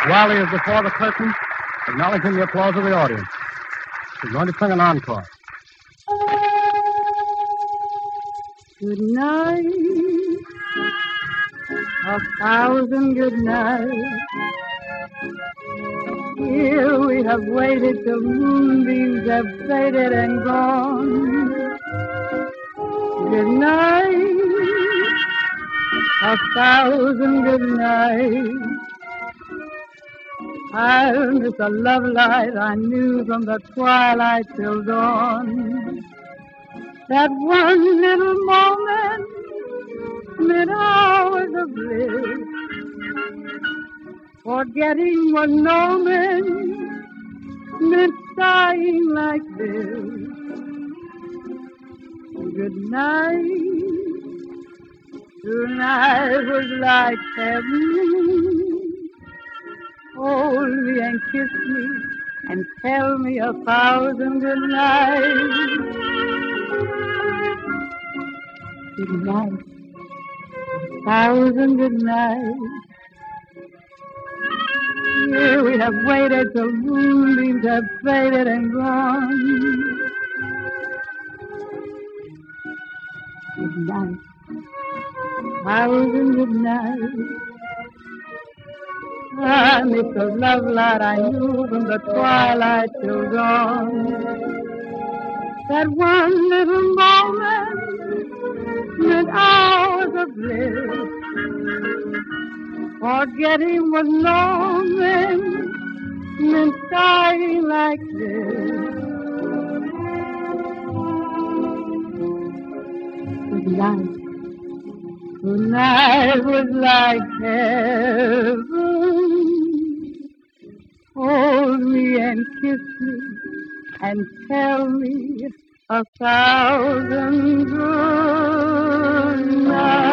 Wiley is before the curtain, acknowledging the applause of the audience. She's going to sing an encore. Good night, a thousand good nights. Here we have waited till moonbeams have faded and gone. Good night, a thousand good nights. I'll miss a love light I knew from the twilight till dawn. That one little moment meant hours of bliss. Forgetting one moment meant dying like this. Good night, tonight was like heaven. Hold me and kiss me and tell me 1,000 good nights. Good night, 1,000 good nights. Here we have waited till moonbeams have faded and gone. Good night, 1,000 good nights. I miss the love light I knew from the twilight till dawn. That one little moment meant hours of bliss. Forgetting was moment meant dying like this. Good night. Tonight was like heaven. Hold me and kiss me and tell me 1,000 good nights.